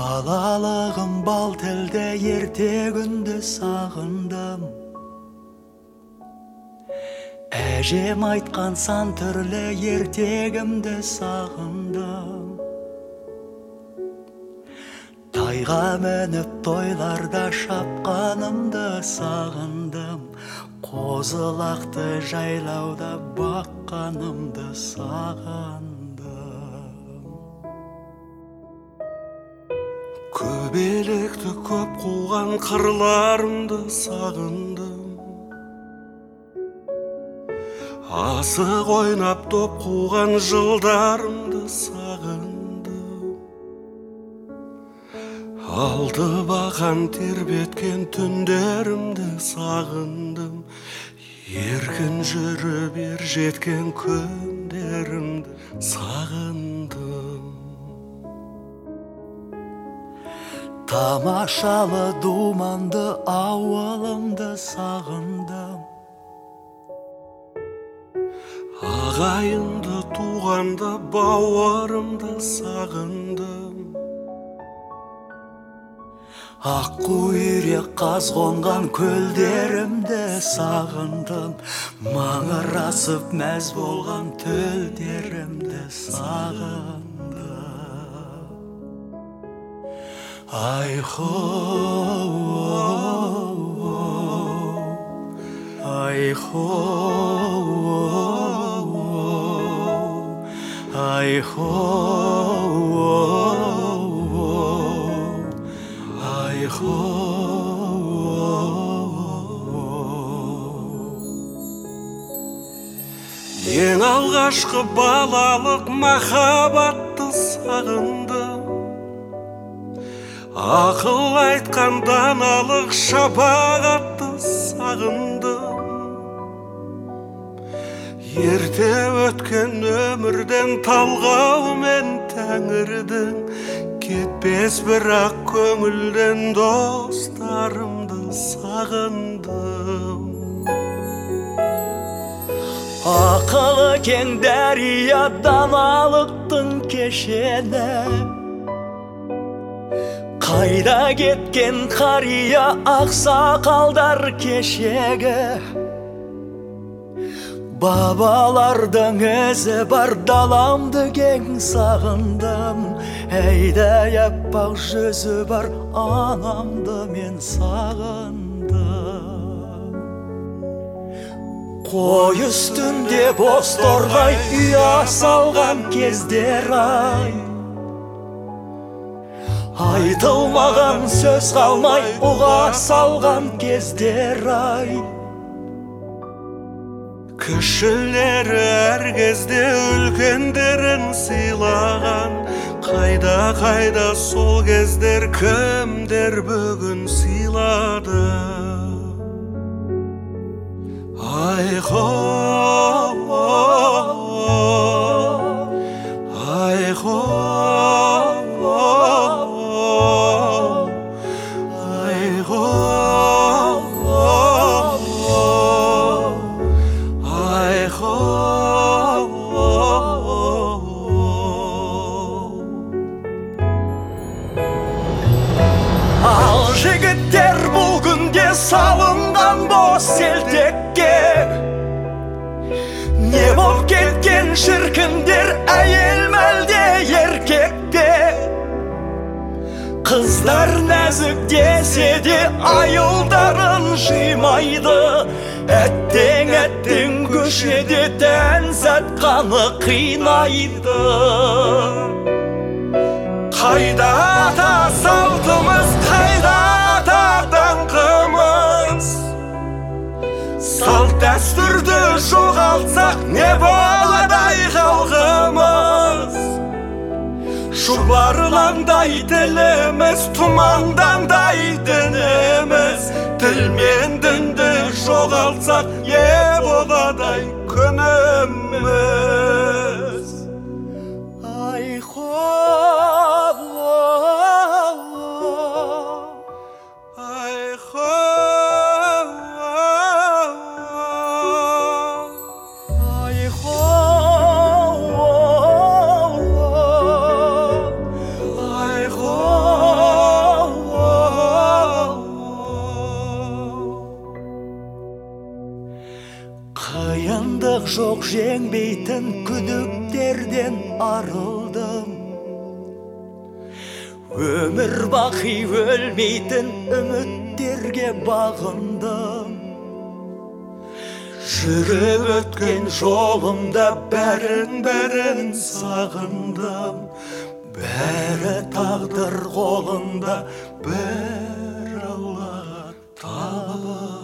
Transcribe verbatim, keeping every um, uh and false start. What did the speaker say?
Балалығым бал тілде ерте күнді сағындым. Әжем айтқан сан түрлі ертегімді сағындым. Тайға мініп тойларда шапқанымды сағындым. Қозылақты жайлауда баққанымды сағындым. Көбелекті көп қуған қырларымды сағындым. Асық ойнап топ қуған жылдарымды сағындым. Алды бақан тербеткен түндерімді сағындым. Еркін жүріп ер жеткен күндерімді сағындым. Тамашалы думанды ауылымды сағындым. Ағайынды туғанды бауырымды сағындым. Аққу үйрек қаз қонған көлдерімді сағындым. Маңырасып мәз болған төлдерімді сағындым. Ай-хо-о, ай-хо-о, ай-хо-о, ай-хо-о. Ең алғашқы балалық махаббатты сағындым. Ақыл айтқан даналық шапағатты сағындым. Ерте өткен өмірден талғау мен тәңірдің, кетпес бірақ көңілден достарымды сағындым. Ақылы кең дария даналықтың кешені, қайда кеткен қария ақсақалдар кешегі. Бабалардың ізі бар даламды кең сағындым. Әйдай аппақ жүзі бар анамды мен сағындым. Қой үстінде боз торғай ұя салған кездер ай. Айтылмаған сөз қалмай ұға салған кездер ай. Кішілері әр кезде үлкендерін сыйлаған, қайда-қайда сол кездер кімдер бүгін сыйлады. Ай-хо-о, ай-хо-о, жігіттер бұл күнде салынған бос селтекке. Не боп кеткен шіркіндер әйел мәлде еркекте. Қыздар нәзік десе де айылдарын жимайды. Әттең-әттең көшеде тән сатқаны қинайды. Қайда ата салтымыз, қайда ата даңқымыз? Салт дәстүрді жоғалтсақ, не болады ай халқымыз? Шұбарландай тіліміз, тұмандандай дініміз. Тіл мен дінді жоғалтсақ, не болады ай күніміз? Ай-хо, ай-хо, жеңбейтін күдіктерден арылдым. Өмір бақи өлмейтін үміттерге бағындым. Жүріп өткен жолымда бәрін-бәрін сағындым. Бәрі тағдыр қолында, бәрі Аллаға табын.